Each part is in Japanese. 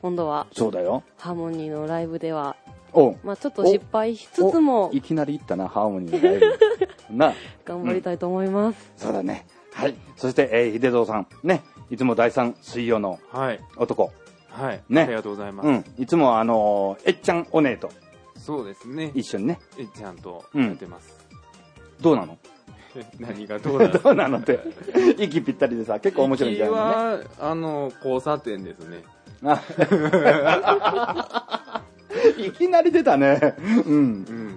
今度はそうだよ。 ハーモニーのライブではおう。 まあちょっと失敗しつつもいきなり行ったな、ハーモニーのライブ。な。 頑張りたいと思います。 そうだね。はい。そして、秀蔵さん。ね。いつも第3水曜の男。 はい。 ね。 ありがとうございます。 うん。いつもえっちゃんお姉と。 そうですね。 一緒にね。 えっちゃんとやってます。 どうなの？ 何がどうなの？ どうなのって。息ぴったりでさ、結構面白いんじゃないのね。 は、交差点ですね。 いきなり出たね。うん。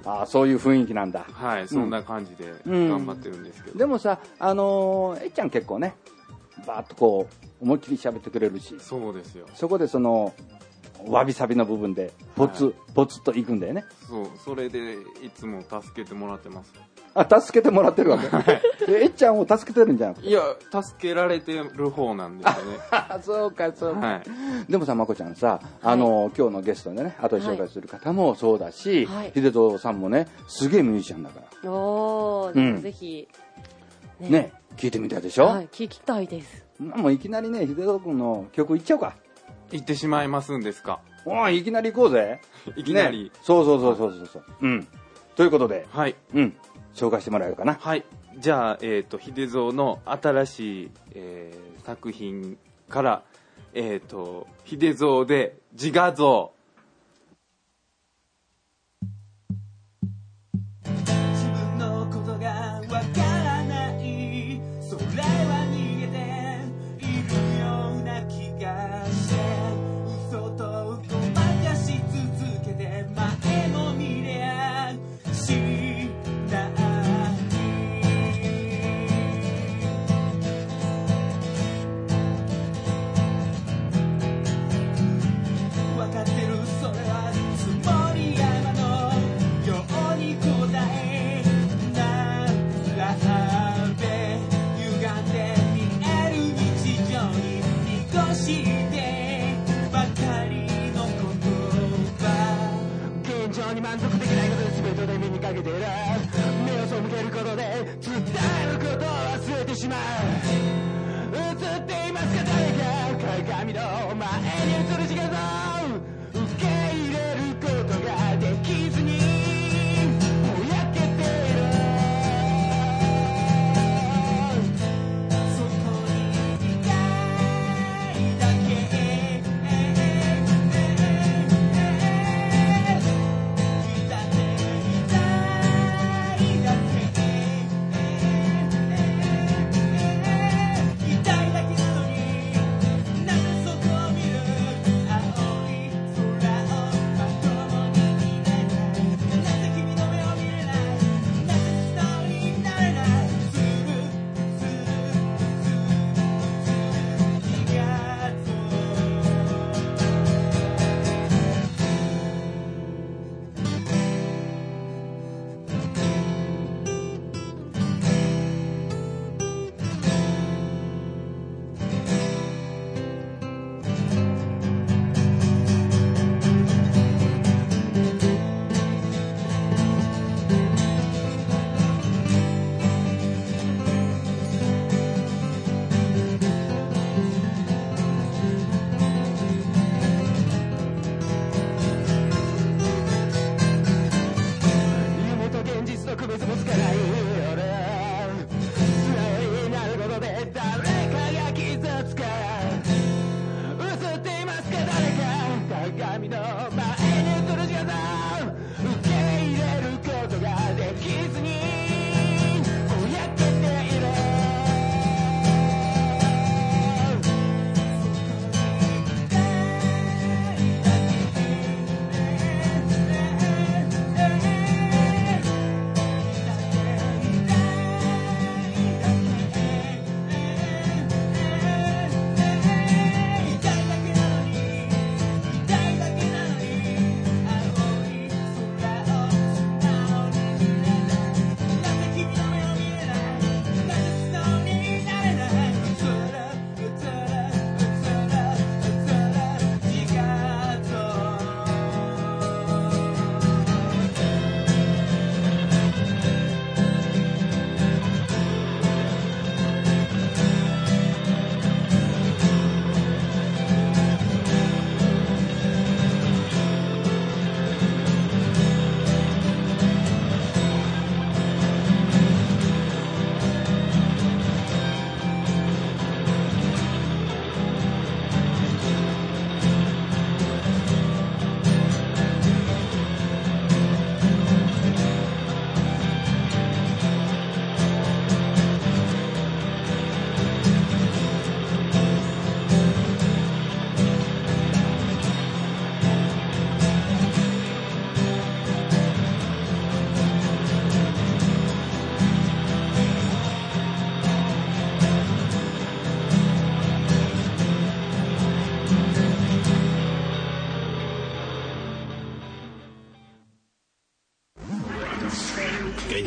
ああ、そういう雰囲気なんだ。 はい、そんな感じで頑張ってるんですけど。 でもさ、えっちゃん結構ね、バーッとこう、思いっきり喋ってくれるし。 そうですよ。 そこでわびさびの部分で、ポツッといくんだよね。 そう、それでいつも助けてもらってます。 あ、助けてもらってるわけ。えっちゃんを助けてるんじゃなくて。 いや、助けられてる方なんですよね。 そうか、そうか。 はい。 でもさ、まこちゃんさ、今日のゲストでね、後で紹介する方もそうだし、秀蔵さんもね、すげえミュージシャンだから。 おー、ぜひ。 ね、聞いてみたいでしょ？ はい、聞きたいです。 もういきなりね、秀蔵君の曲いっちゃおうか。 行ってしまいますんですか？ おい、いきなり行こうぜ。 いきなり。 そう。うん。ということで、 はい。 うん。紹介してもらえるかな。 はい。じゃあ、秀蔵の新しい、作品から、秀蔵で自画像。 自分のことがわからない、それは逃げているような気がして、嘘とごまかし続けて前も見れやしない。分かってる、それは積もり山のように答え並べ、歪んで見える日常に濁してばかりの言葉、現状に満足できないことで全てで目にかけてる、目を背けることで伝えることを忘れてしまう。映っていますか誰か、鏡の前に映る自画像、受け入れることができずにぼやけている。そこにいたいだけ、いたいだけ、痛いだけなのになぜそこを見る。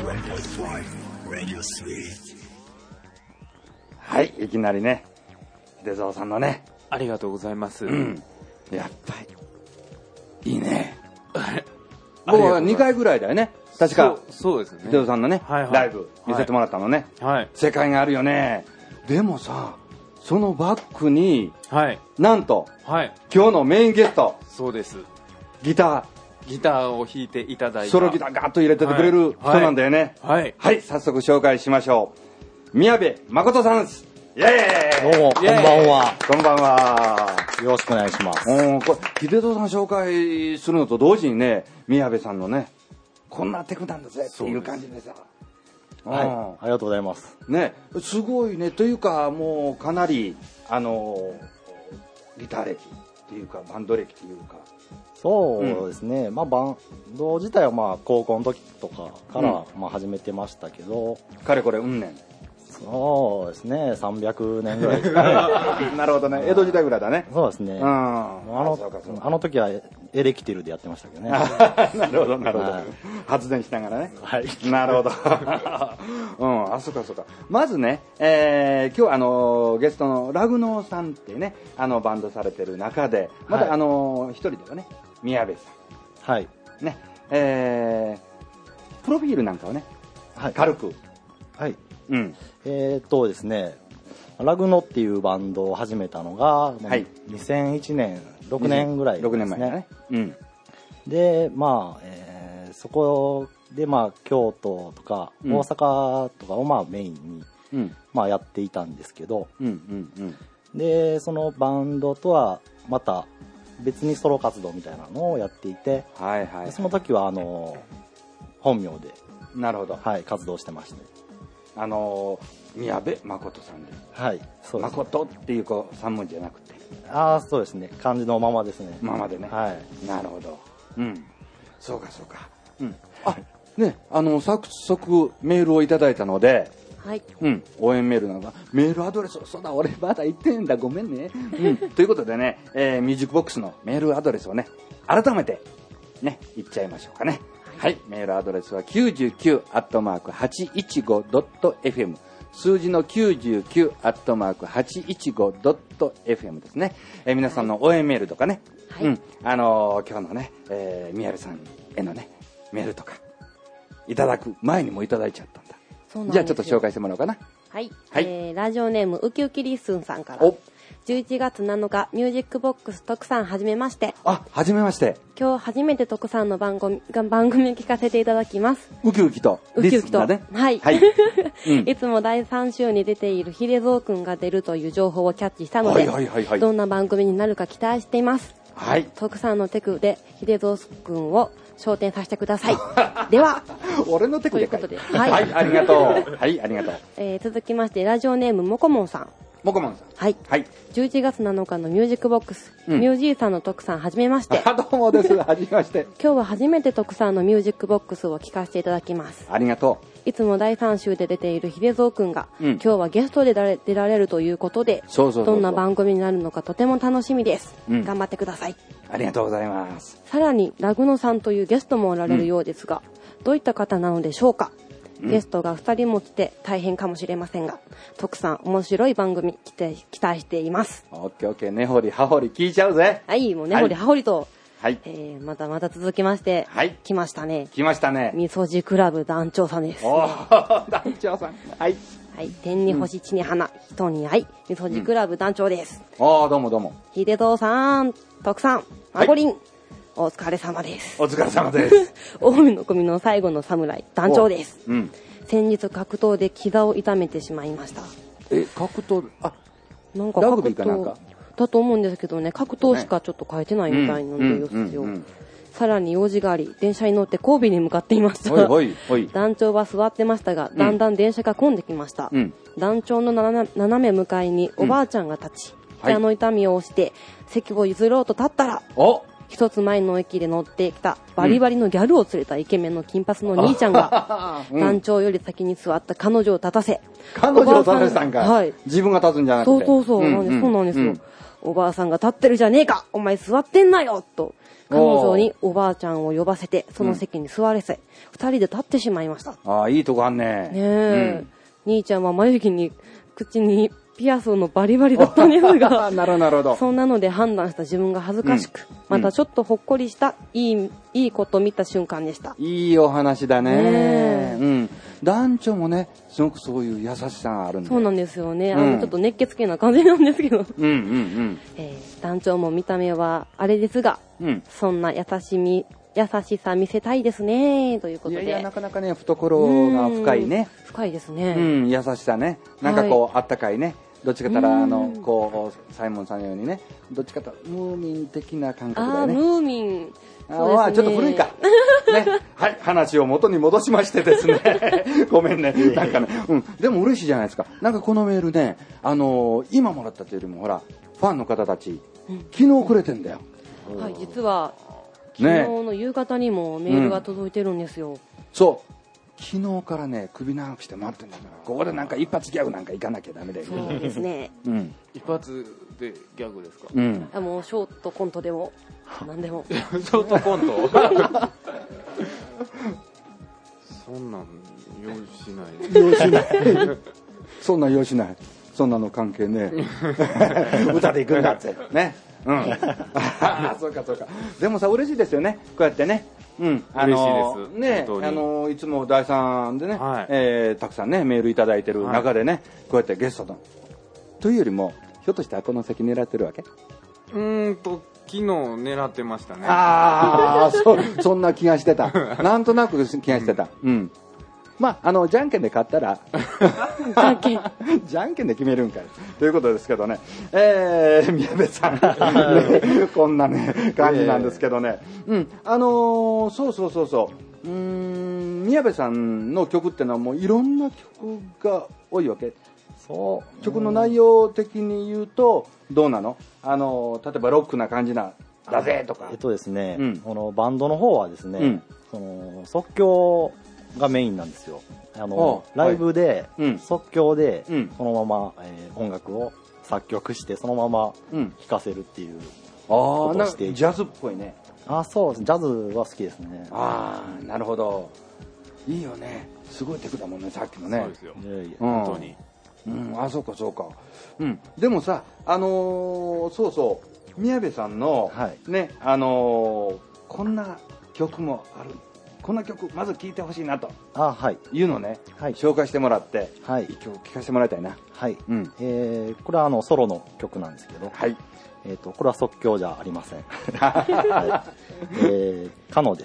はい、いきなりね、秀蔵さんのね。 ありがとうございます。 うん。やっぱり、いいね。僕は2回ぐらいだよね。確か。 そうですね。 秀蔵さんのね、 はいはい、 ライブ見せてもらったのね。 はい。 世界があるよね。でもさ、そのバックに、 はい。 なんと、 はい。 今日のメインゲスト。 そうです。 ギターを弾いていただいた。 ソロギターガーッと入れててくれる人なんだよね。 はい。 はい、早速紹介しましょう。宮部誠さんです。イェーイ。 どうも、こんばんは。 こんばんは。 よろしくお願いします。 これ、秀蔵さん紹介するのと同時にね、宮部さんのね、こんなテクなんだぜっていう感じでさ。 はい、ありがとうございます。 ね、すごいね、というか、もうかなり、ギター歴っていうか、バンド歴っていうか。 そうですね、まあバンド自体はまあ高校の時とかからまあ始めてましたけど、 かれこれうんねん。 そうですね、300年ぐらいですかね。 なるほどね、江戸時代ぐらいだね。 そうですね。あの時はエレキテルでやってましたけどね。 なるほどなるほど、はい、発電しながらね。 はい。 なるほど。うん、そうかそうか。まずね、今日ゲストのラグノーさんってね、バンドされてる中で、また一人ではね、宮部さん。 はい。 ね、プロフィールなんかをね、 はい、 軽く。 はい。 うん。 ですね、ラグノっていうバンドを始めたのが、はい、2001年、6年ぐらいですね。6年前だね。うん。で、まあ、そこで、まあ、京都とか、大阪とかを、まあ、メインに、うん、まあ、やっていたんですけど、うんうんうん、で、そのバンドとは、また、別にソロ活動みたいなのをやっていて、はいはいはい、その時は、本名で、 なるほど。 はい、活動してました。 宮部誠さんで。 はい、そうです。 誠っていう3文字じゃなくて。 ああ、そうですね。漢字のままですね。 ままでね。 はい。 なるほど。うん。そうかそうか。うん。あ、ね、早速メールをいただいたので、 はい。 うん。応援メールなのが、メールアドレス、そうだ、俺まだ言ってんだ、ごめんね。うん。ということでね、ミュージックボックスのメールアドレスをね、改めて、ね、言っちゃいましょうかね。はい。メールアドレスは 99@815.fm。数字の 99@815.fm ですね。皆さんの応援メールとかね。はい。うん。今日のね、宮部さんへのね、メールとか、いただく前にもいただいちゃったんだ。そうなんですよ。じゃあちょっと紹介してもらおうかな。 はい。はい。ラジオネーム、ウキウキリッスンさんから。11月7日、ミュージックボックス徳さんはじめまして。 あ、はじめまして。 今日初めて徳さんの番組を聞かせていただきます。 ウキウキと。 ウキウキと。ね、はい。はい。 うん、 いつも第3週に出ている秀蔵くんが出るという情報をキャッチしたので、どんな番組になるか期待しています。はい。徳さんのテクで秀蔵くんを昇天させてください。では。 俺のテクでかい。 ということで。はい。 はい、ありがとう。はい、ありがとう。 続きまして、ラジオネームもこもんさん。 もこもんさん。 はい。はい。11月7日のミュージックボックス、ミュージーさんの徳さんはじめまして。 どうもです。はじめまして。 今日は初めて徳さんのミュージックボックスを聞かせていただきます。 ありがとう。いつも第3週で出ている秀蔵くんが、今日はゲストで出られるということで、どんな番組になるのかとても楽しみです。頑張ってください。 ありがとうございます。 さらに、ラグノさんというゲストもおられるようですが、どういった方なのでしょうか。ゲストが2人も来て大変かもしれませんが、徳さん面白い番組期待しています。 オッケーオッケー、根掘り葉掘り聞いちゃうぜ。 はい、もう根掘り葉掘りと、 はい、 また続きまして、はい、来ましたね。 来ましたね。 みそじクラブ団長さんです。 おー、団長さん。はい。 はい、天に星地に花、人に愛、みそじクラブ団長です。 どうもどうも。 秀蔵さん、徳さん、まこりん。お疲れ様です。 お疲れ様です。 近江の組の最後の侍、団長です。うん。先日格闘で膝を痛めてしまいました。 格闘、 なんか格闘だと思うんですけどね、格闘しかちょっと書いてないみたいなんですよ。さらに用事があり、電車に乗って神戸に向かっていました。団長は座ってましたが、だんだん電車が混んできました。団長の斜め向かいにおばあちゃんが立ち、膝の痛みを押して席を譲ろうと立ったら、一つ前の駅で乗ってきたバリバリのギャルを連れたイケメンの金髪の兄ちゃんが、団長より先に座った彼女を立たせ。 彼女を立たせたんか。はい。自分が立つんじゃなくて。 そうなんですよ。 おばあさんが立ってるじゃねえか、お前座ってんなよと彼女におばあちゃんを呼ばせてその席に座れせ、二人で立ってしまいました。 ああ、いいとこあんね。 ねえ、兄ちゃんは眉毛に口にピアスのバリバリだったんですがなるほど。 そんなので判断した自分が恥ずかしく、またちょっとほっこりしたいいこと見た瞬間でした。 いいお話だね。団長もね、すごくそういう優しさがあるんだよ。 そうなんですよね。ちょっと熱血系な感じなんですけど。団長も見た目はあれですが、そんな優しさ見せたいですねということで。 いやなかなかね、懐が深いね。 深いですね。 優しさね。なんかこう、あったかいね。どっちかというとこうサイモンさんのようにね、どっちかというとムーミン的な感覚だよね。 ムーミン。 ちょっと古いか。ね。はい、話を元に戻しましてですね。ごめんね。なんかね、でも嬉しいじゃないですか。なんかこのメールね、今もらったというよりも、ほら、ファンの方たち、昨日くれてんだよ。 はい、実は、昨日の夕方にもメールが届いてるんですよ。 そう。昨日からね、首長くして待ってんだから、ここでなんか一発ギャグなんか行かなきゃダメだよ。 そうですね。 一発でギャグですか？ もうショートコントでも何でも。 ショートコントそんなん用意しないそんなん用意しない。そんなの関係ねえ。歌で行くんだってね。そうか。でもさ、嬉しいですよね、こうやってね。 嬉しいです。 ね、いつも第3でね、たくさんねメールいただいてる中でね、こうやってゲストのというよりも、ひょっとしてこの席狙ってるわけ？ 昨日狙ってましたね。 そんな気がしてた。なんとなく気がしてた。まあ、じゃんけんで勝ったらじゃんけんで決めるんかいということですけどね、宮部さん、こんなね感じなんですけどね、そう宮部さんの曲ってのはもういろんな曲が多いわけ。そう曲の内容的に言うとどうなの？例えばロックな感じだぜとか。 ですね、このバンドの方はですね、その即興がメインなんですよ。ライブで即興でそのまま音楽を作曲してそのまま弾かせるっていうことをしていて、 ジャズっぽいね。 そうです。ジャズは好きですね。 なるほど。いいよね。すごいテクだもんね、さっきのね。 そうですよ。本当に。 そうか。でもさ、宮部さんのね、こんな曲もある。こんな曲まず聴いてほしいなというのをね、紹介してもらって一曲聴かせてもらいたいな。 これはソロの曲なんですけど、これは即興じゃありません。カノです。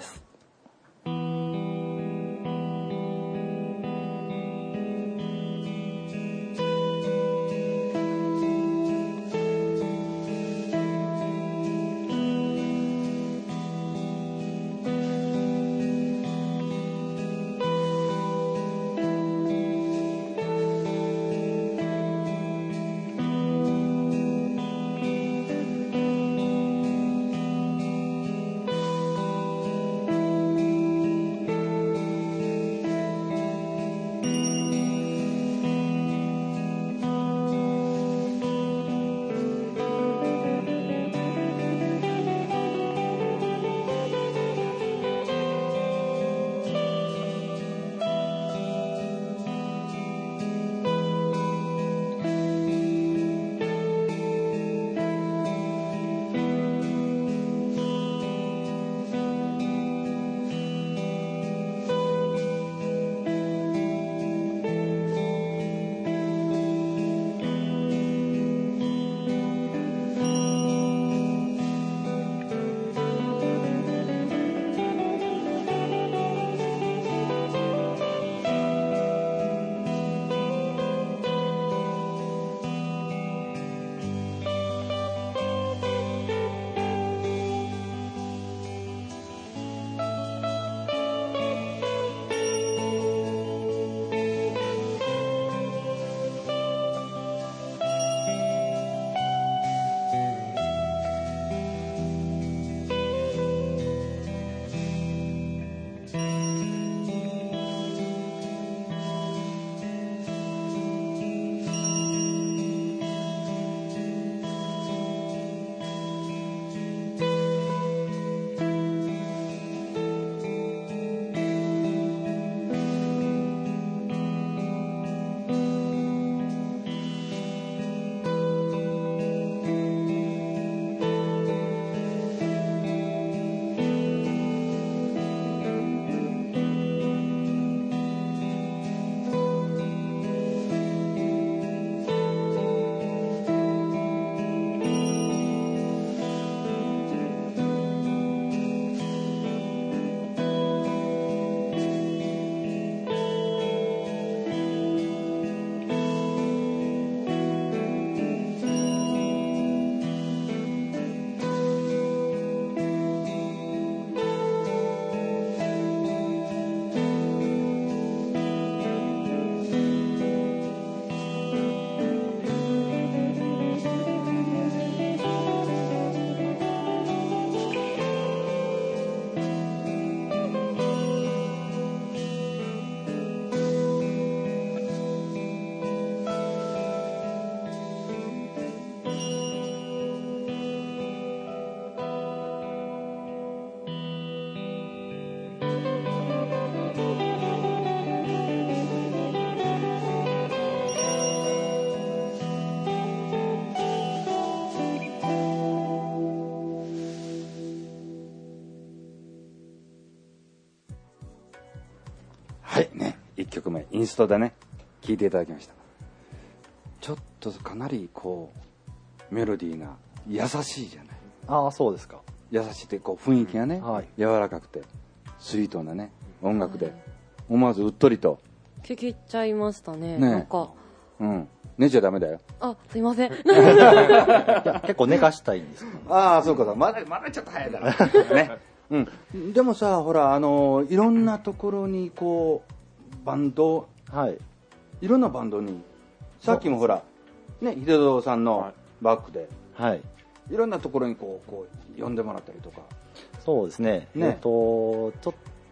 はいね、1曲目インストでね聴いていただきました。ちょっとかなりこうメロディーが優しいじゃない。 ああ、そうですか。 優しいってこう雰囲気がね、柔らかくてスイートなね音楽で、思わずうっとりと聞きちゃいましたね。なんか寝ちゃダメだよ。 あ、すいません。 結構寝かしたいんですか。 ああ、そうか、まだちょっと早いだろね。でもさ、ほら、いろんなところにこうバンド、いろんなバンドに、さっきもほらね、秀蔵さんのバックで、いろんなところにこう呼んでもらったりとか。 そうですね。ちょっと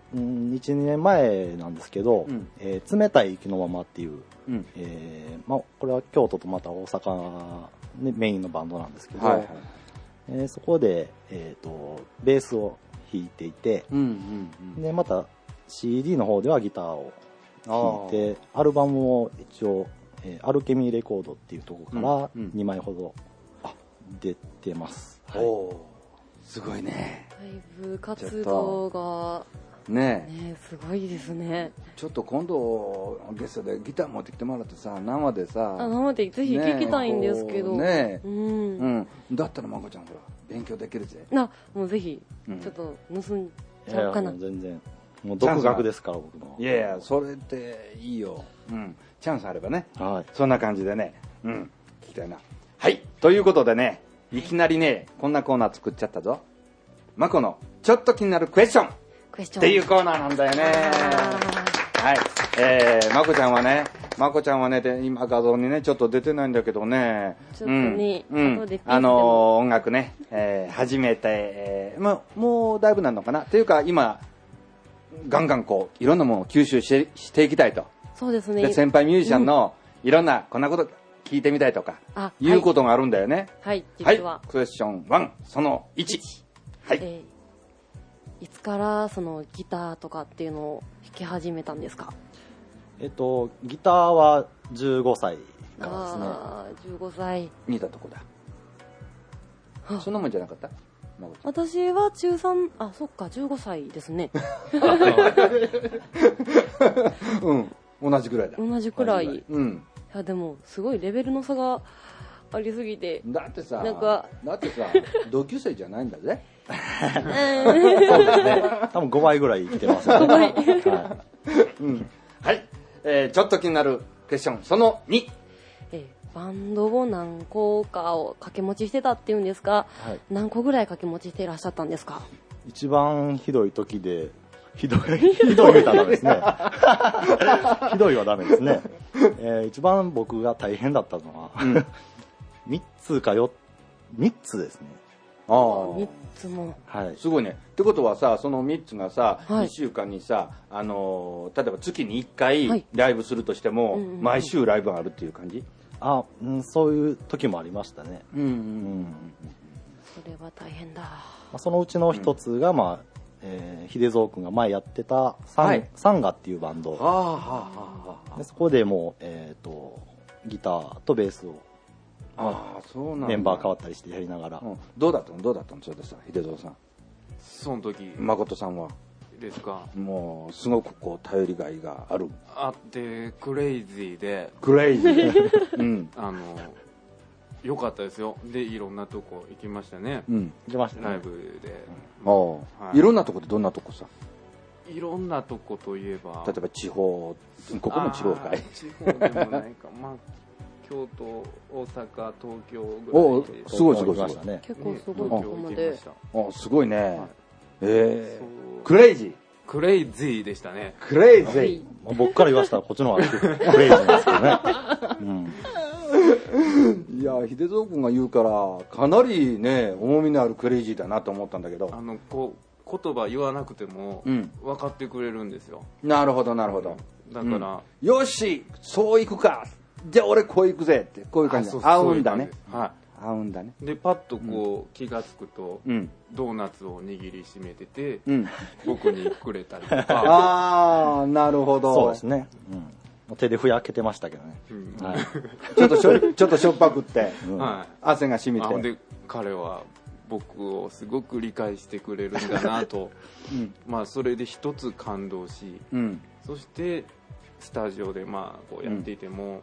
1、2年前なんですけど、冷たい雪のままっていう、これは京都とまた大阪、ね、メインのバンドなんですけど、そこで、ベースを弾いていて、でまた CD の方ではギターを弾いて、アルバムを一応、アルケミーレコードっていうところから2枚ほど出てます。 すごいね。 ライブ活動がね、すごいですね。 ちょっと今度ゲストでギター持ってきてもらってさ、生でさ、 生でぜひ聴きたいんですけどね。 だったらまこちゃんほら勉強できるぜ。 もうぜひちょっと盗んじゃおうかな。 全然もう独学ですから僕の。 いやいや、それっていいよ。チャンスあればね。そんな感じでね、聞きたいな。はい、ということでね、いきなりねこんなコーナー作っちゃったぞ。まこのちょっと気になるクエスチョンっていうコーナーなんだよね。はい、まこちゃんはねで今画像にねちょっと出てないんだけどね、 ちょっとね、 音楽ね、始めて、もうだいぶなのかなっていうか、今ガンガンこういろんなものを吸収していきたいと。 そうですね。 で先輩ミュージシャンのいろんなこんなこと聞いてみたいとかいうことがあるんだよね。 はい、実はクエスチョン1その1。はい。 いつからそのギターとかっていうのを弾き始めたんですか？ ギターは15歳からですね。 15歳。 似たとこだ。そんなもんじゃなかった？ 私は中3、そっか、15歳ですね。 同じくらいだ。 同じくらい。いやでもすごいレベルの差がありすぎて。 だってさ、同級生じゃないんだぜ。 そうですね。多分5倍ぐらい生きてますね。 はい。ちょっと気になるクエスチョンその2。 バンドを何個かを掛け持ちしてたっていうんですが、何個ぐらい掛け持ちしていらっしゃったんですか？ 一番ひどい時で、ひどい言うたらダメですね。ひどいはダメですね。一番僕が大変だったのは、3つですね。 3つも。 すごいね。ってことはさ、その3つがさ、1週間にさ、例えば月に1回ライブするとしても、毎週ライブがあるっていう感じ？ そういう時もありましたね。 それは大変だ。 そのうちの一つが、秀蔵君が前やってたサンガっていうバンド。でそこでもう、ギターとベースをメンバー変わったりしてやりながら。 どうだったのそれでさ、秀蔵さん。 その時誠さんはですか？ もうすごくこう頼りがいがある。 でクレイジーで。良かったですよ。でいろんなとこ行きましたね。 行きましたね。 ライブで。 いろんなとこでどんなとこさ？ いろんなとこといえば。 例えば地方、ここも地方かい？ 地方でもないか。京都、大阪、東京ぐらいで。 すごいね。 結構すごいとこまで。 すごいね。クレイジーでしたね。 クレイジー。 僕から言わせたらこっちの方がクレイジーなんですけどね。 いや、秀蔵君が言うからかなりね重みのあるクレイジーだなと思ったんだけど、 言葉言わなくても分かってくれるんですよ。 なるほど。だから、よしそういくか、じゃあ俺こういくぜってこういう感じで合うんだね。合うんだね。 でパッとこう気がつくと、ドーナツを握りしめてて、僕にくれたりとか。 なるほど。 そうですね。手でふやけてましたけどね。 ちょっとしょっぱくって汗が染みて。 で彼は僕をすごく理解してくれるんだなと、それで一つ感動し、 そしてスタジオでまあこうやっていても、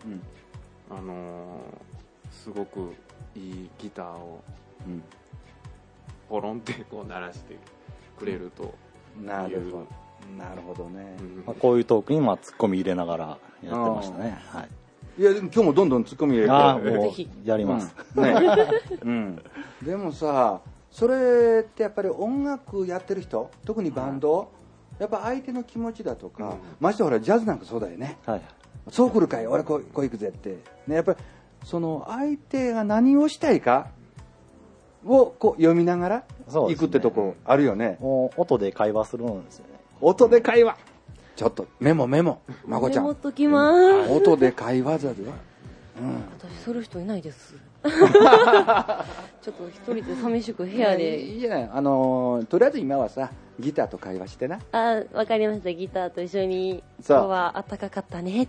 すごくいいギターをポロンってこう鳴らしてくれるという、 なるほどね、 こういうトークに突っ込み入れながらやってましたね。はい。 いやでも今日もどんどん突っ込み入れて、 もうやります。 でもさ、それってやっぱり音楽やってる人、特にバンド、やっぱ相手の気持ちだとか、ましてほらジャズなんかそうだよね。そう来るかい、俺こう行くぜってね、やっぱりその相手が何をしたいかをこう読みながら行くってとこあるよね。 もう音で会話するんですよね。 音で会話。ちょっとメモ、まこちゃん。 メモっときます。 音で会話だぜ。 私する人いないです。ちょっと一人で寂しく部屋で。 いいじゃない。とりあえず今はさ、ギターと会話してな。 わかりました。ギターと一緒に今日は暖かかったねって。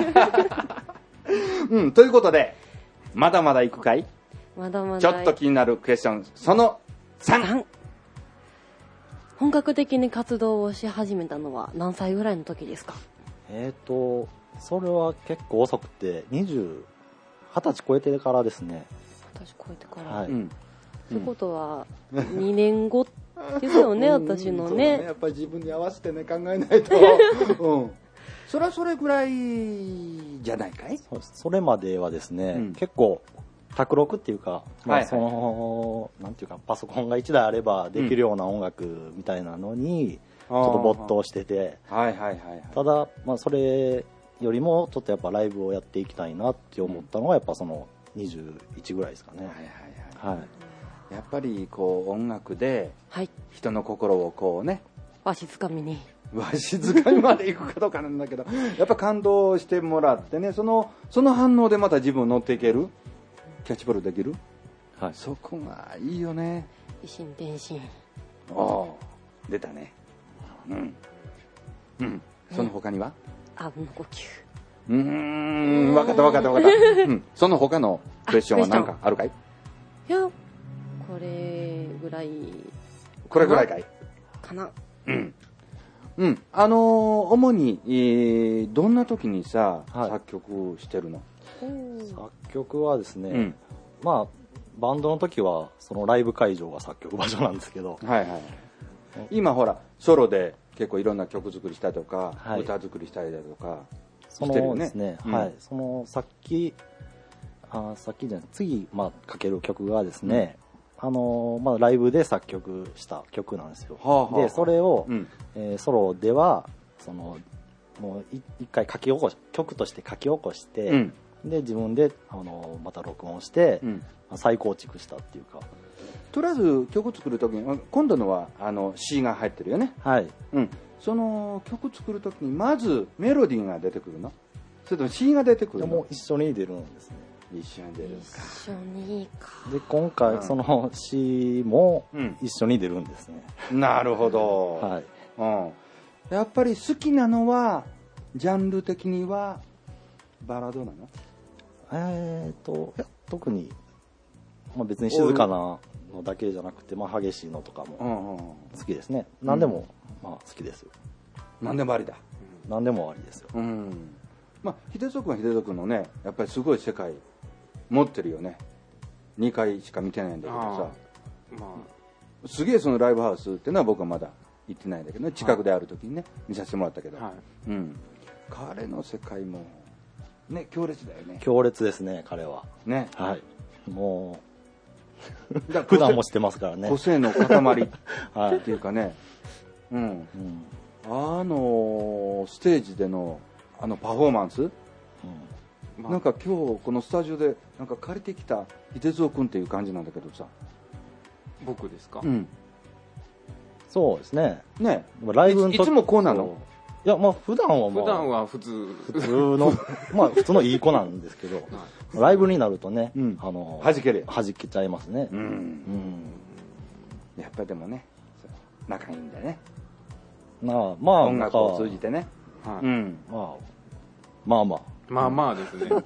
ということで、まだまだ行くかい？ まだまだ。 ちょっと気になるクエスチョン、その3。 本格的に活動をし始めたのは何歳ぐらいの時ですか？ それは結構遅くて、20歳超えてからですね。 20歳超えてから。 はい。 ということは、2年後ですよね、私のね。 やっぱり自分に合わせてね、考えないと。それはそれぐらいじゃないかい？ それまではですね、結構、卓録っていうか、なんていうか、パソコンが1台あればできるような音楽みたいなのに、ちょっと没頭してて、ただ、それよりもちょっとやっぱライブをやっていきたいなって思ったのがやっぱその21ぐらいですかね。 やっぱりこう音楽で人の心をこうね、 わしづかみまで行くかどうかなんだけど、やっぱ感動してもらってね、その反応でまた自分乗っていける、キャッチボールできる、そこがいいよね。 一心伝心。 出たね。その他には？ あうんの呼吸。 分かった。その他のクエスチョンは何かあるかい？ いや、これぐらいかい？ かな。 主に、どんな時にさ、作曲してるの？ 作曲はですね、バンドの時はそのライブ会場が作曲場所なんですけど、 今ほらソロで結構いろんな曲作りしたりとか、歌作りしたりだとかしてるよね。そのさっきじゃない、次かける曲がですね、ライブで作曲した曲なんですよ。でそれを、ソロではもう一回曲として書き起こして、で自分でまた録音して、再構築したっていうか。 とりあえず曲作る時に今度のはC が入ってるよね。その曲作る時にまずメロディーが出てくるの？それとも C が出てくるの？ もう一緒に出るんですね。 一緒に出るんですか。 一緒にか。 で今回その C も一緒に出るんですね。 なるほど。やっぱり好きなのはジャンル的にはバラードなの？ いや特に、別に静かなのだけじゃなくて、激しいのとかも好きですね。何でも、好きですよ。 何でもありだ。 何でもありですよ。 秀蔵君は秀蔵君のね、やっぱりすごい世界持ってるよね。2回しか見てないんだけどさ、すげえそのライブハウスっていうのは僕はまだ行ってないんだけどね、近くである時にね見させてもらったけど、彼の世界もね、強烈だよね。 強烈ですね、彼はね。 もう普段もしてますからね。 個性の塊っていうかね、ステージでのパフォーマンス、なんか今日このスタジオでなんか借りてきた秀蔵君っていう感じなんだけどさ。 僕ですか？ そうですね。 ライブの時いつもこうなの？ いや、普段は普通の普通のいい子なんですけど、ライブになるとね、 弾けちゃいますね。 やっぱりでもね、仲いいんだよね。 音楽を通じてね。 まあですね。そうか。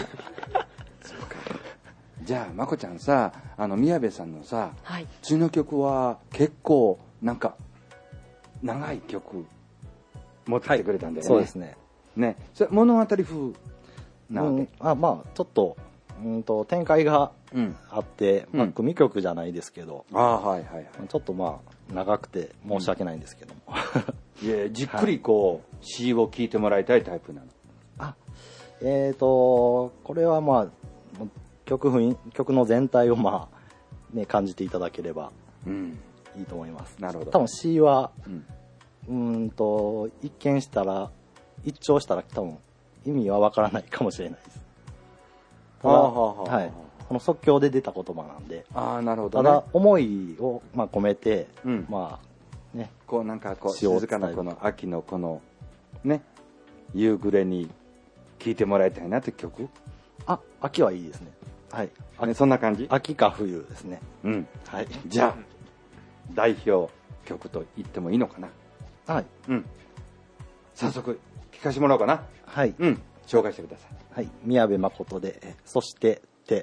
じゃあまこちゃんさ、宮部さんのさ、次の曲は結構なんか長い曲持ってきてくれたんでね、 そうですね。 ね、それ物語風なわけ、 まあちょっと展開があって、組曲じゃないですけど、ちょっとまあ長くて申し訳ないんですけども、 いやじっくりこう、詩を聴いてもらいたいタイプなの。 これはまあ曲の全体をまあね感じていただければいいと思います。 なるほど。 多分詩は一聴したら多分意味はわからないかもしれないです。ただ、この即興で出た言葉なんで、 なるほどね、 ただ思いをまあ込めて、まあね、 こうなんかこう静かなこの秋のこのね夕暮れに聴いてもらいたいなって曲。 秋はいいですね。はい。 そんな感じ？ 秋か冬ですね。 はい。じゃあ代表曲と言ってもいいのかな。 はい。 早速聴かせてもらおうかな。 はい。 紹介してください。 はい。宮部誠で、そして手。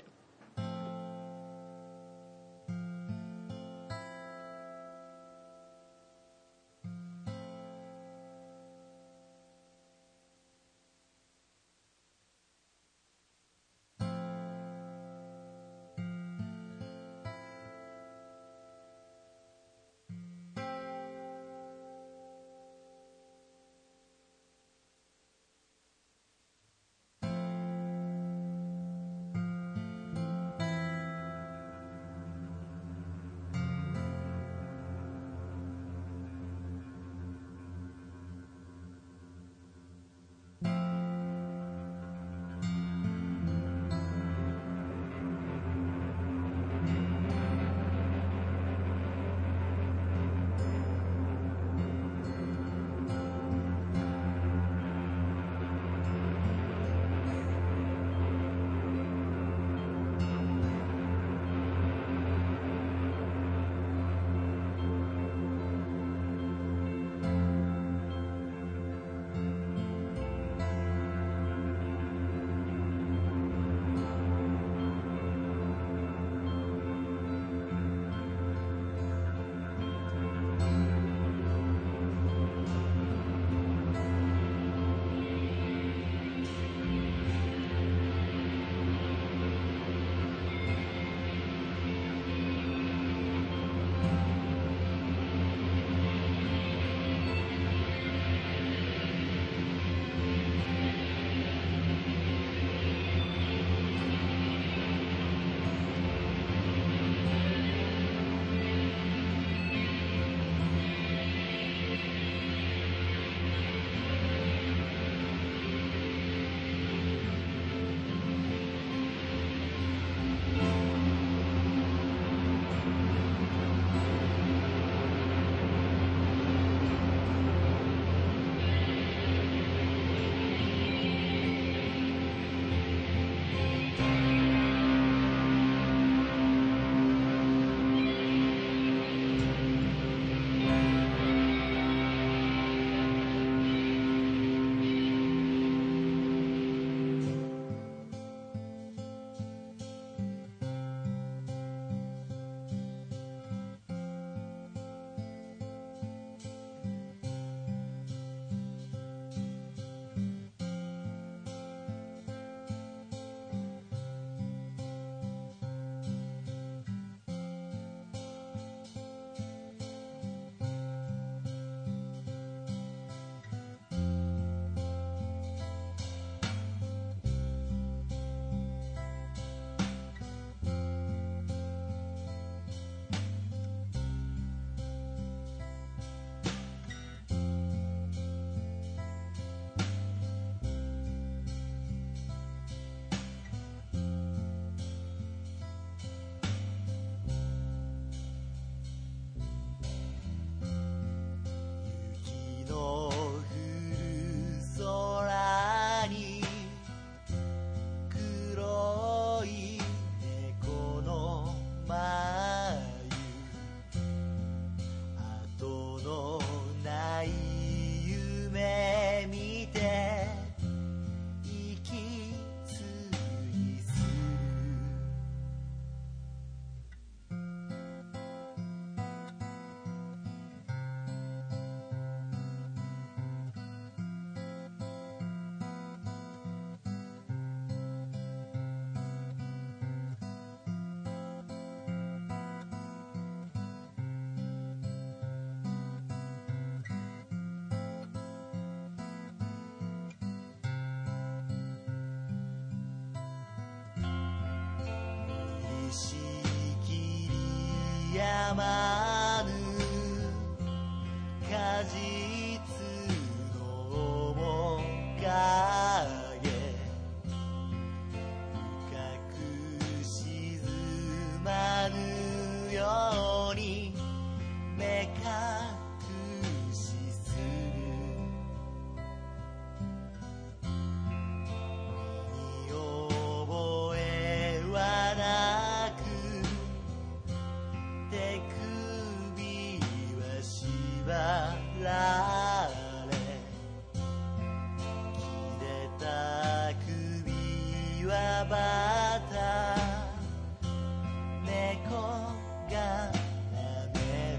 やまぬ果実の面影深く沈まぬように目隠しする身に覚えはなく手首は縛られ切れた首はバタ猫が舐める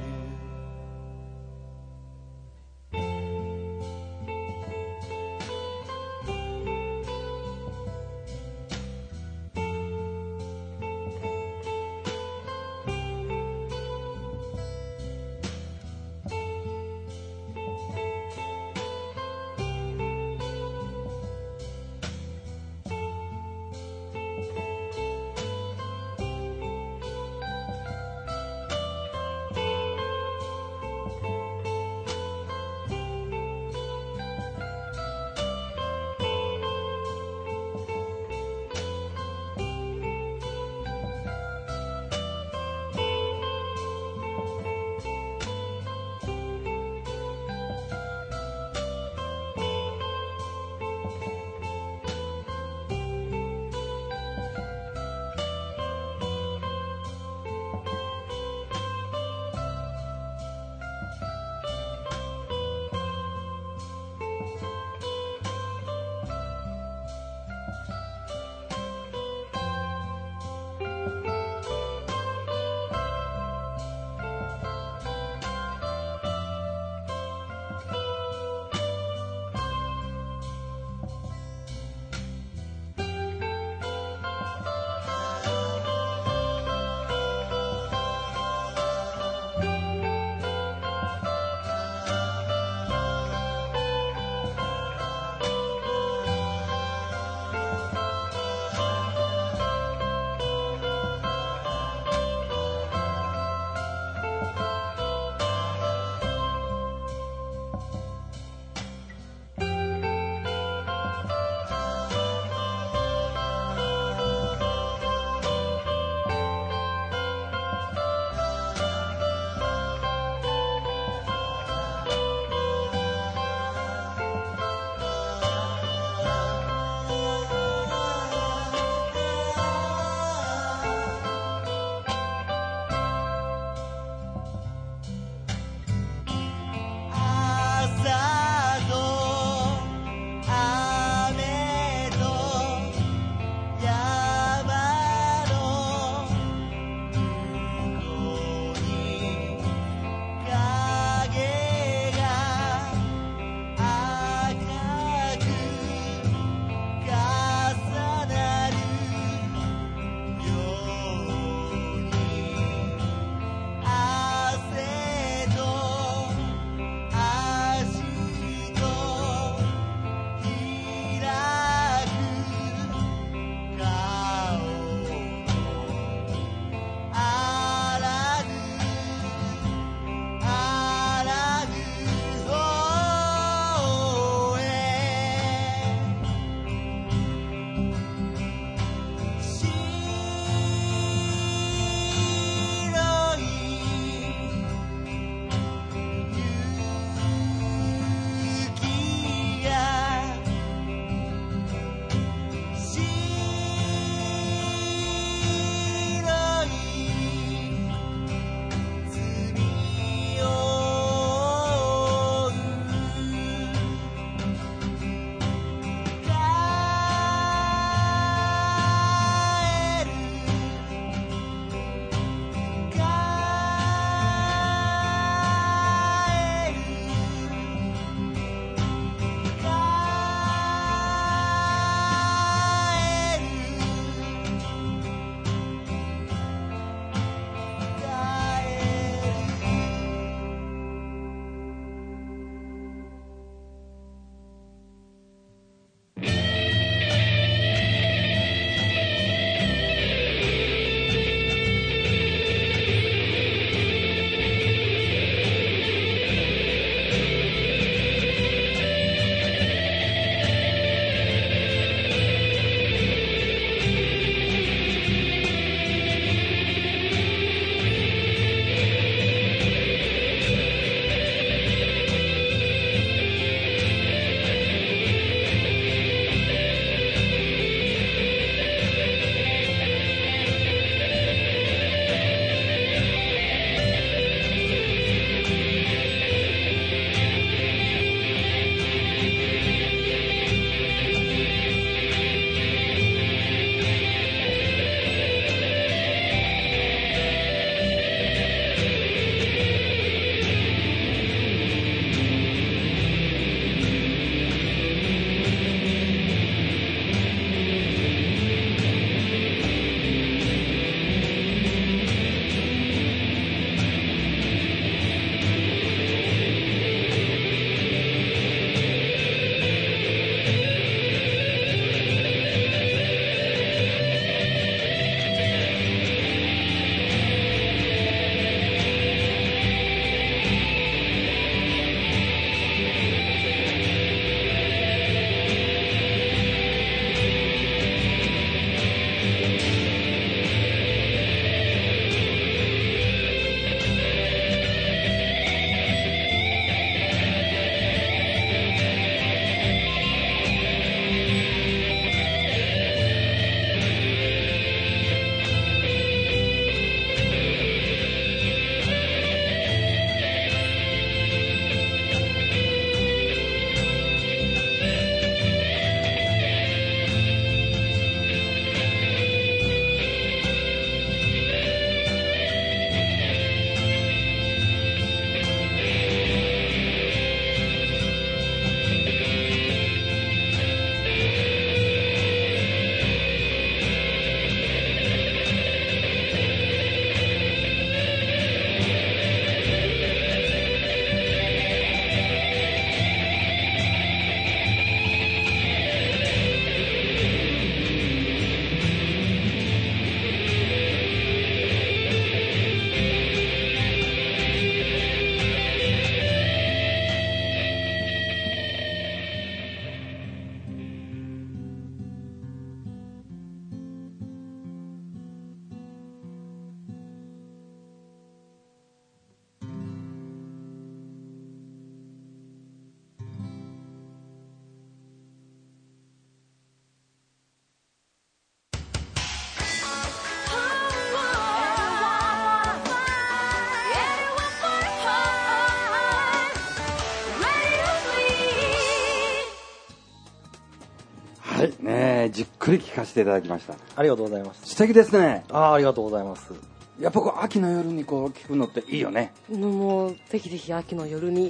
はい。ねじっくり聞かせていただきました。 ありがとうございます。 素敵ですね。 ありがとうございます。 やっぱ秋の夜にこう聞くのっていいよね。 もうぜひぜひ秋の夜に。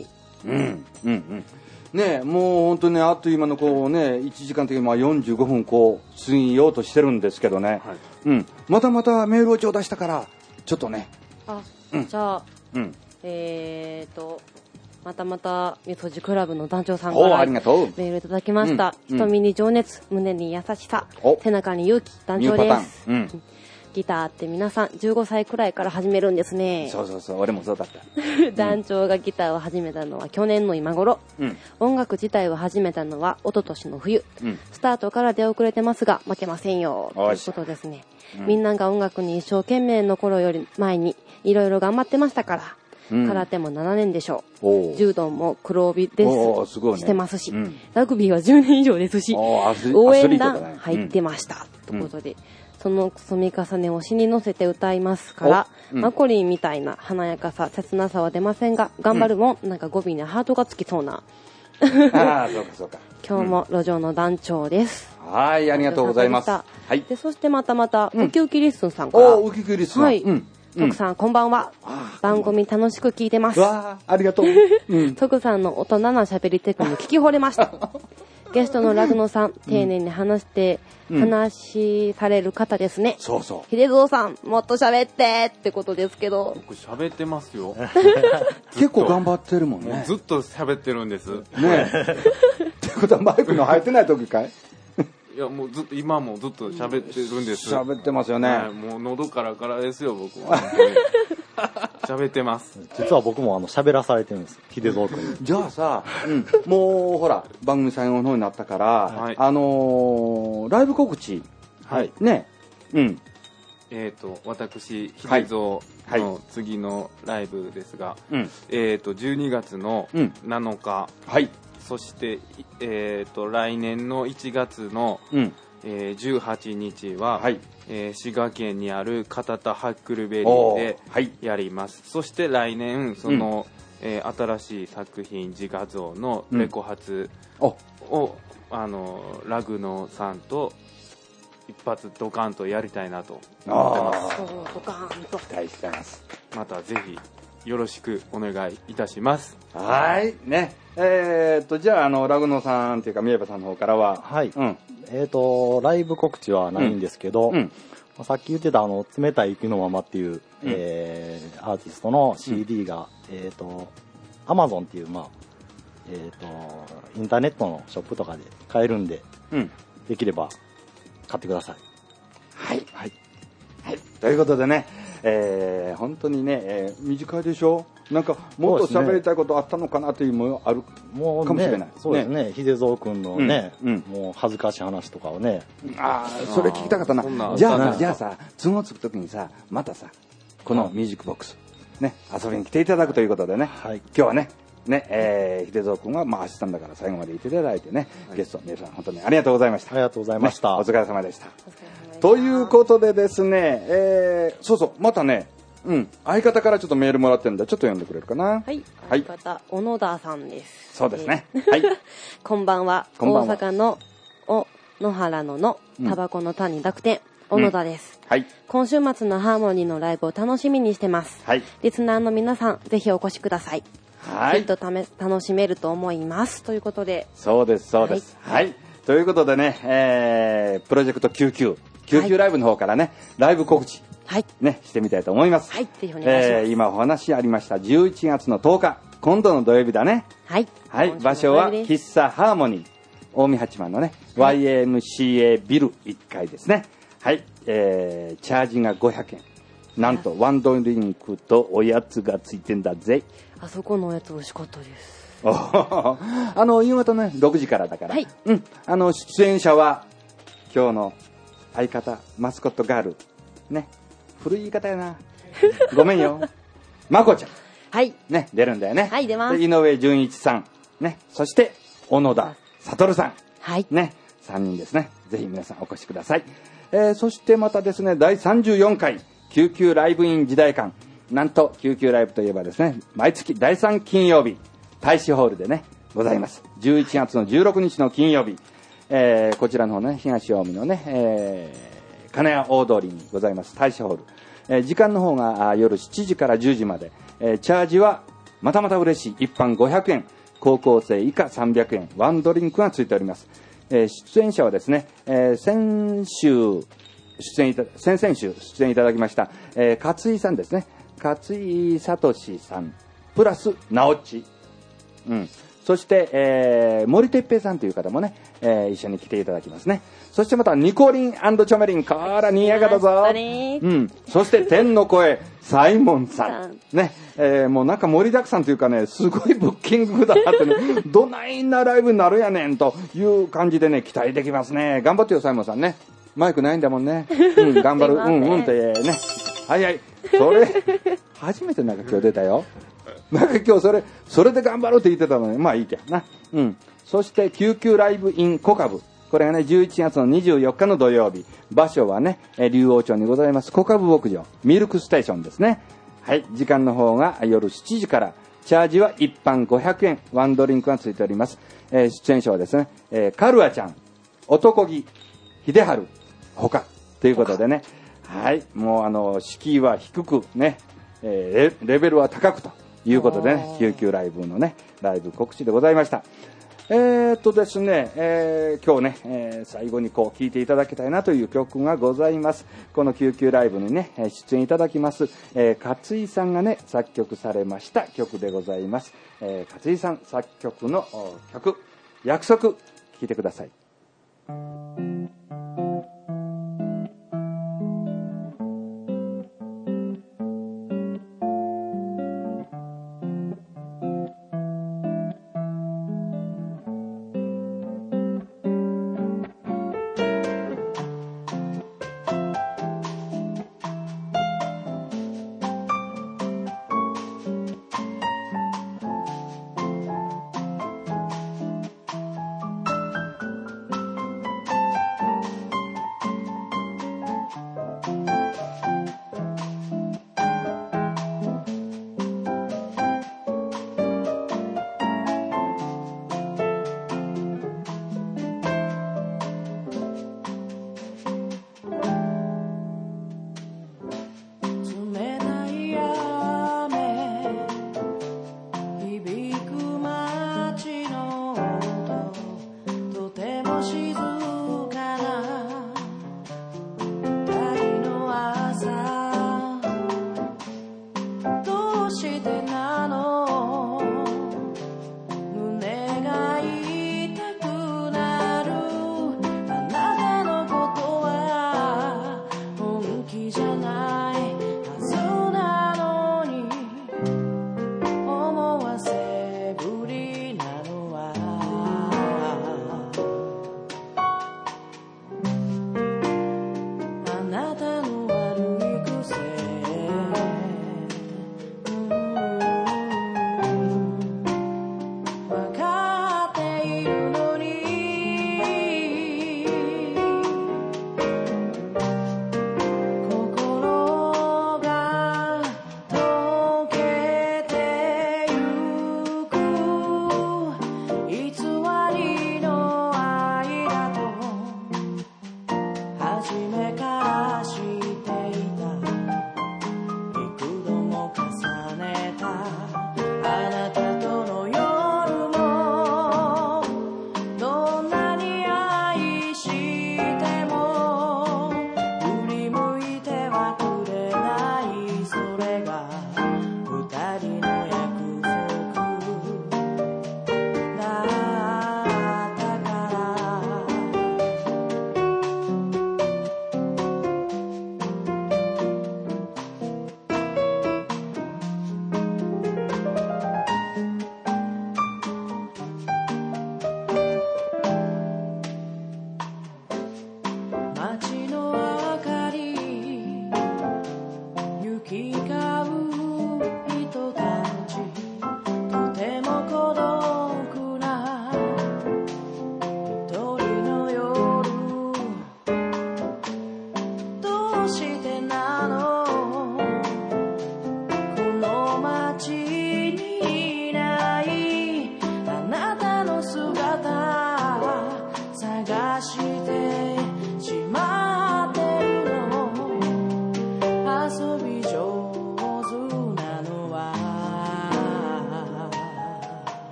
ねもう本当にあっという間のこうね1時間的に45分こう過ぎようとしてるんですけどね。またまたメールを頂戴したからちょっとね。 じゃあまたみそじクラブの団長さんからメールいただきました。瞳に情熱、胸に優しさ、背中に勇気、団長です。ギターって皆さん15歳くらいから始めるんですね。 そう俺もそうだった。 団長がギターを始めたのは去年の今頃、音楽自体を始めたのは一昨年の冬、スタートから出遅れてますが負けませんよということですね。みんなが音楽に一生懸命の頃より前にいろいろ頑張ってましたから、空手も7年でしょう。柔道も黒帯です、してますし、ラグビーは10年以上ですし、応援団入ってました、ということで、その積み重ねを詩に乗せて歌いますから、マコリンみたいな華やかさ、切なさは出ませんが、頑張るもん、なんか語尾にハートがつきそうな。 そうか。 今日も路上の団長です。 はい、ありがとうございます。 で、そしてまたウキウキリッスンさんから。 ウキウキリッスン。 はい。徳さん、こんばんは。番組楽しく聞いてます。 ありがとう。 徳さんの大人な喋りテクに聞き惚れました。ゲストのラグノさん、丁寧に話される方ですね。 秀蔵さん、もっと喋ってってことですけど。 僕喋ってますよ。 結構頑張ってるもんね。 ずっと喋ってるんです。 ねってことはマイクの入ってない時かい？ いやもう今もずっと喋ってるんです。 喋ってますよね。 もう喉からですよ僕は。喋ってます。 実は僕も喋らされてるんです。秀蔵君に。 じゃあさ、もうほら番組最後の方になったから、ライブ告知。ね。 私秀蔵の次のライブですが、12月の7日。そして、来年の1月の、18日は、滋賀県にある片田ハックルベリーでやります。そして来年その、新しい作品自画像のレコ発を、ラグノさんと一発ドカンとやりたいなと思ってます。 ドカンと期待してます。 またぜひよろしくお願いいたします。 はいね。じゃあラグノさんっていうか宮部さんの方からは、 ライブ告知はないんですけど、さっき言ってた冷たい雪のままっていう、アーティストの CD が、Amazon っていうインターネットのショップとかで買えるんで、できれば買ってください。 はい。ということでね、本当にね、短いでしょ。なんかもっと喋りたいことあったのかなというのもあるかもしれない。 そうですね。秀蔵君のね、もう恥ずかしい話とかをね。 それ聞きたかったな。じゃあさ、都合つくときにさ、またさ、このミュージックボックスね、遊びに来ていただくということでね、今日はね、秀蔵君はアシスタントだから最後までいていただいてね、ゲスト皆さん本当にありがとうございました。 ありがとうございました。 お疲れ様でした。ということでですね、またね、相方からちょっとメールもらってるんでちょっと読んでくれるかな。 相方小野田さんです。 そうですね。 こんばんは。大阪の野原のタバコの種に濁点小野田です。今週末のハーモニーのライブを楽しみにしてます。リスナーの皆さんぜひお越しください。きっと楽しめると思いますということで。 そうです。ということでね、プロジェクト99ライブの方からね、ライブ告知してみたいと思います。 ぜひお願いします。 今お話ありました11月の10日、今度の土曜日だね。場所は喫茶ハーモニー、近江八幡のね、YMCA ビル1階ですね。チャージが500円。なんとワンドリンクとおやつがついてんだぜ。 あそこのおやつ美味しかったです。 夕方ね6時からだから、出演者は今日の相方マスコットガールね、古い言い方やなごめんよまこちゃんね、出るんだよね。 出ます。 井上純一さんね、そして小野田悟さんね、3人ですね。ぜひ皆さんお越しください。そしてまたですね、第34回救急ライブイン時代館、なんと救急ライブといえばですね、毎月第3金曜日大使ホールでねございます。11月の16日の金曜日、 こちらの方ね、東近江のね、金谷大通りにございます大社ホール、時間の方が夜7時から10時まで、チャージはまたまた嬉しい一般500円、高校生以下300円、ワンドリンクがついております。出演者はですね、先々週出演いただきました、勝井さんですね、勝井聡さんプラス直ち、そして、森哲平さんという方もね、一緒に来ていただきますね。そしてまたニコリン&チョメリン、こらにやがだぞ。そして天の声サイモンさんね、もうなんか盛りだくさんというかね、すごいブッキングだなってねどないなライブになるやねんという感じでね、期待できますね。頑張ってよサイモンさんね、マイクないんだもんね。頑張るってね。はいはい、それ初めてなんか今日出たよ。なんか今日それで頑張ろうって言ってたのに、まあいいけどな。そして救急ライブインコカブ、これがね11月の24日の土曜日、場所はね竜王町にございますコカブ牧場ミルクステーションですね。はい、時間の方が夜7時から、チャージは一般500円、ワンドリンクがついております。出演者はですね、カルアちゃん、男気、秀春他ということでね、はい、もう敷居は低くね、レベルは高くということでね、救急ライブのねライブ告知でございました。ですね、今日ね、最後にこう聴いていただきたいなという曲がございます。この救急ライブにね出演いただきます、勝井さんがね作曲されました曲でございます。勝井さん作曲の曲約束、聴いてください。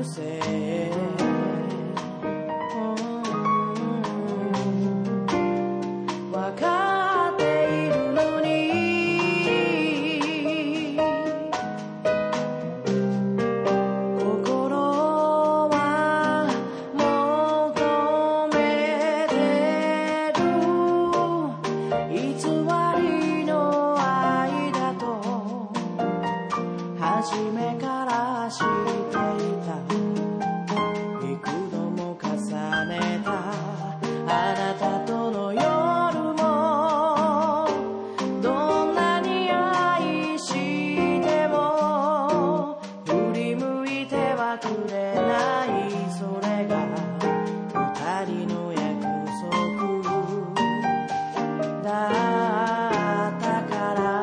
せわかっているのに心は求めてる偽りの愛だと初めから知っていた幾度も重ねたあなたとの夜もどんなに愛しても振り向いてはくれないそれが二人の約束だったから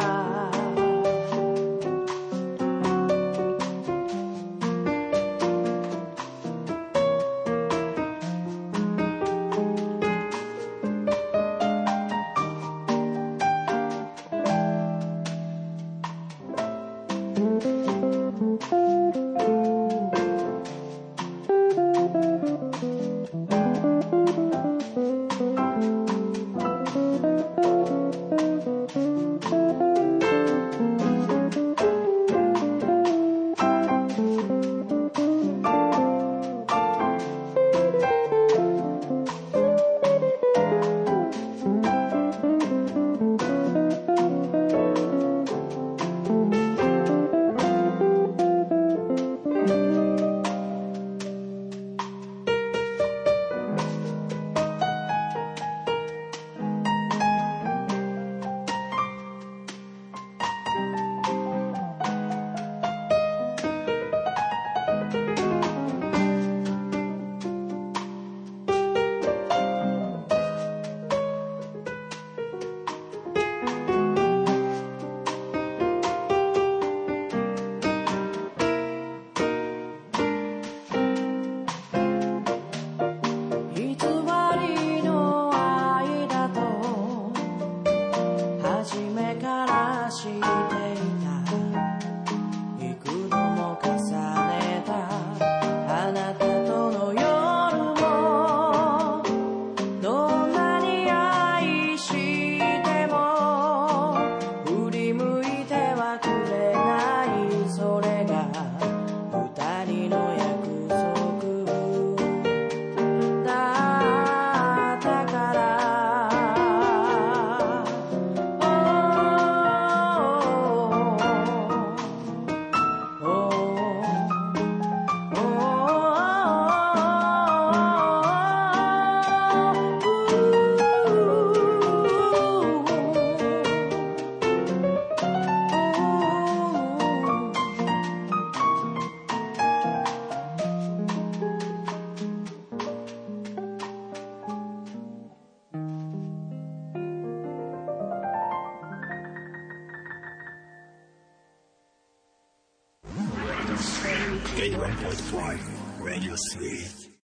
偽りの愛だと初めから知っていた幾度も重ねたあなたとの夜もどんなに愛しても振り向いてはくれないそれが二人の約束だったから 81.5 Radio 3